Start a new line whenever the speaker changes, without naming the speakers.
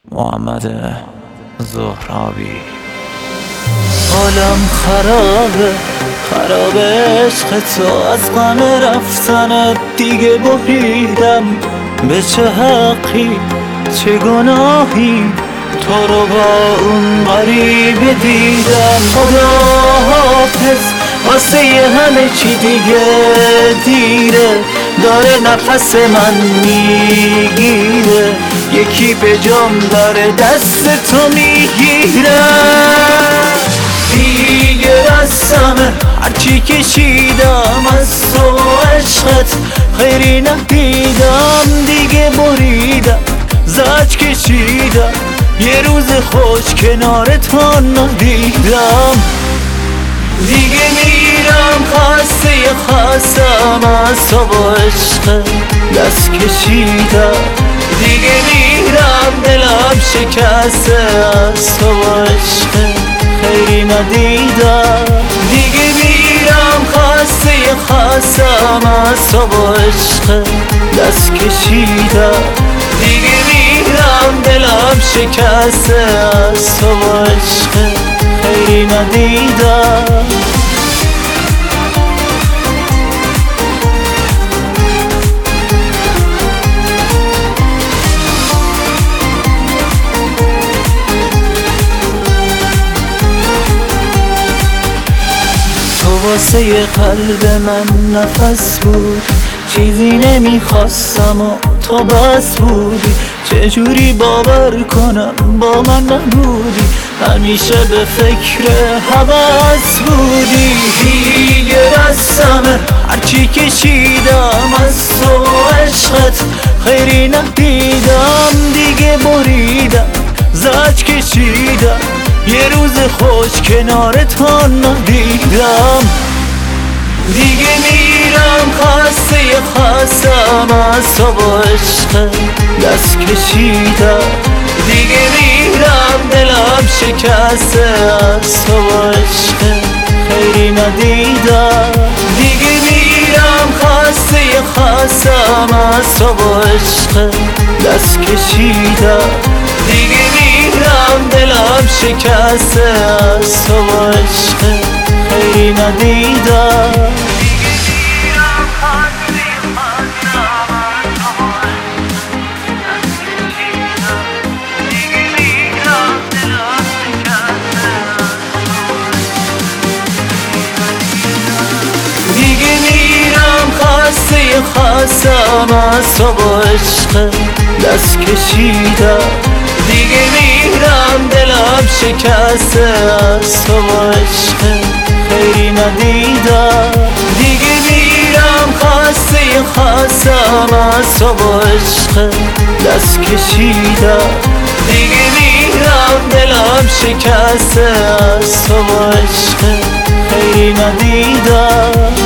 محمد زهرابی. حالم خراب عشق تو، از غم رفتن دیگه بریدم. به چه حقی چه گناهی تو رو با اون غریبه دیدم. خداحافظ واسه همه چی دیگه دیره، داره نفس من میگیره. یکی به جام داره دست تو میگیره. دیگه دستمه هرچی کشیدم از تو عشقت، خیری ندیدم. دیگه بریدم زج کشیدم، یه روز خوش کنار تو ندیدم. دیگه میرم خستم از تو با عشق دست کشیدم. دیگه میرم دلم شکسته از تو با عشق خیری ندیدم. دیگه میرم خستم از تو با عشق دست کشیدم. دیگه میرم دلم شکسته از تو با عشق خیری ندیدم. تو واسه قلب من نفس بود، چیزی نمیخواستم و تو بس بودی. چجوری باور کنم با من نبودی، همیشه به فکر هوس بودی. دیگه دستمه هرچی کشیدم از تو عشقت، خیری ندیدم. دیگه بریدم زج کشیدم، یه روز خوش کنار تو ندیدم. دیگه میرم خستم از تو با عشق دست کشیدم. دیگه میرم دلم شکسته از تو با عشق خیری ندیدم. دیگه میرم خستم از تو با عشق دست کشیدم. دیگه میرم دلم شکسته از تو با عشق خیری ندیدم. دیگه میرم خستم از تو با عشق دست کشیدم. دیگه میرم دلم شکسته از تو با عشق خیری ندیدم. دیگه میرم خستم از تو با عشق دست کشیدم. دیگه میرم دلم شکسته از تو با عشق خیری ندیدم.